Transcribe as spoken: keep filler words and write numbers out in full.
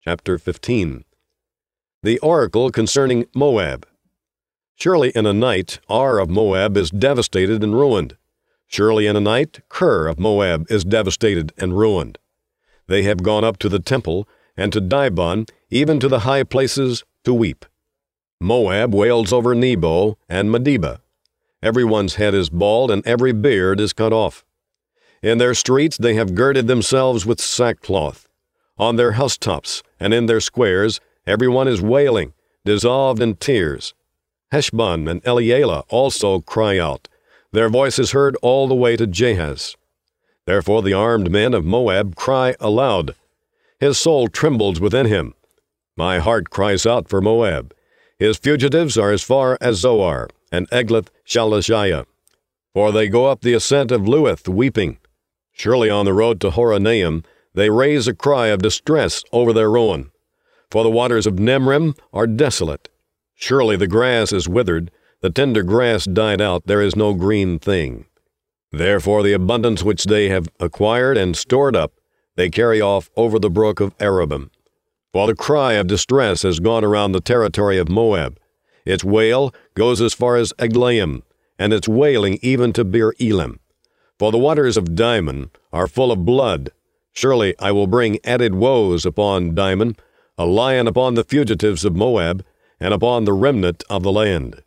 Chapter fifteen. The Oracle Concerning Moab. Surely in a night Ar of Moab is devastated and ruined. Surely in a night Kir of Moab is devastated and ruined. They have gone up to the temple, and to Dibon, even to the high places, to weep. Moab wails over Nebo and Medeba. Everyone's head is bald, and every beard is cut off. In their streets they have girded themselves with sackcloth. On their housetops and in their squares everyone is wailing, dissolved in tears. Heshbon and Elealeh also cry out. Their voice is heard all the way to Jahaz. Therefore the armed men of Moab cry aloud. His soul trembles within him. My heart cries out for Moab. His fugitives are as far as Zoar and Eglath Shalishah. For they go up the ascent of Luith weeping. Surely on the road to Horonaim they raise a cry of distress over their ruin. For the waters of Nemrim are desolate. Surely the grass is withered, the tender grass died out, there is no green thing. Therefore the abundance which they have acquired and stored up, they carry off over the brook of Arabim. For the cry of distress has gone around the territory of Moab. Its wail goes as far as Eglaim, and its wailing even to Beer Elim. For the waters of Dimon are full of blood. Surely I will bring added woes upon Dimon, a lion upon the fugitives of Moab, and upon the remnant of the land.